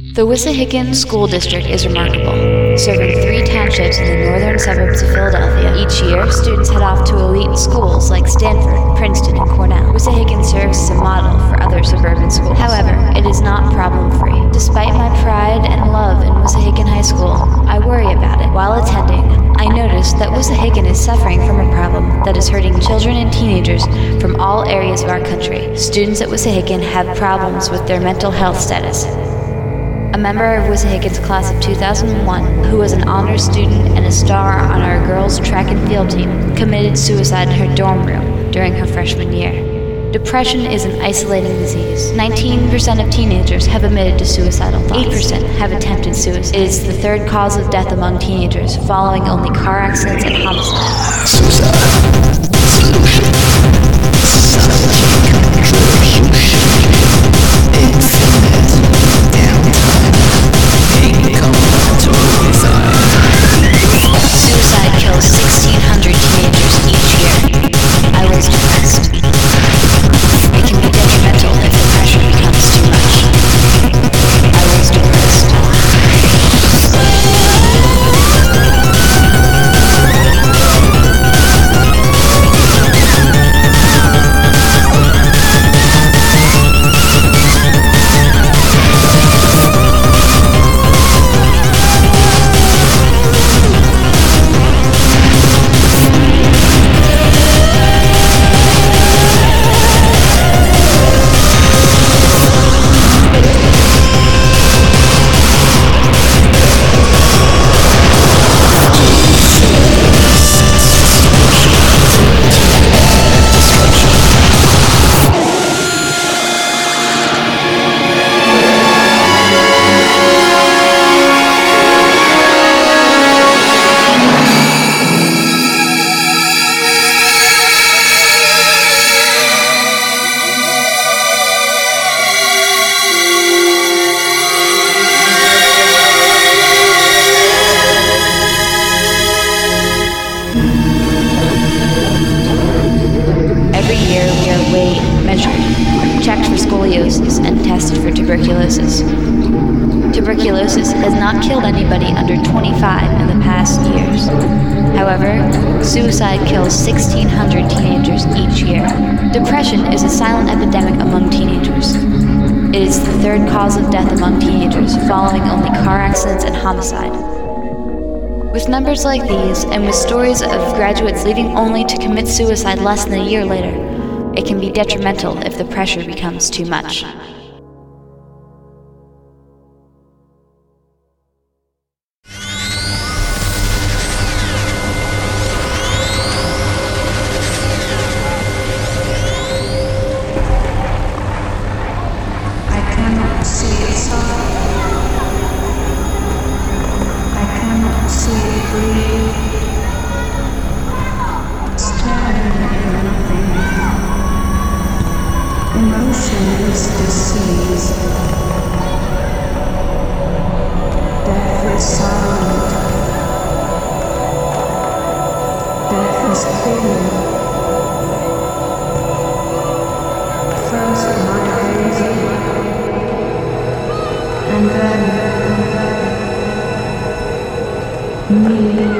The Wissahickon School District is remarkable, serving 3 townships in the northern suburbs of Philadelphia. Each year, students head off to elite schools like Stanford, Princeton, and Cornell. Wissahickon serves as a model for other suburban schools. However, it is not problem-free. Despite my pride and love in Wissahickon High School, I worry about it. While attending, I noticed that Wissahickon is suffering from a problem that is hurting children and teenagers from all areas of our country. Students at Wissahickon have problems with their mental health status. A member of Wissahickon's class of 2001, who was an honors student and a star on our girls' track and field team, committed suicide in her dorm room during her freshman year. Depression is an isolating disease. 19% of teenagers have admitted to suicidal thoughts. 8% have attempted suicide. It is the 3rd cause of death among teenagers, following only car accidents and homicide. Suicide. Solution. Psychic contribution. Infinite downtime. Incomparable design. Suicide kills 1,600 teenagers each year. I was depressed. It can be detrimental if the pressure becomes too much. I was depressed. And tested for tuberculosis. Tuberculosis has not killed anybody under 25 in the past years. However, suicide kills 1,600 teenagers each year. Depression is a silent epidemic among teenagers. It is the 3rd cause of death among teenagers, following only car accidents and homicide. With numbers like these, and with stories of graduates leaving only to commit suicide less than a year later, it can be detrimental if the pressure becomes too much. And then me.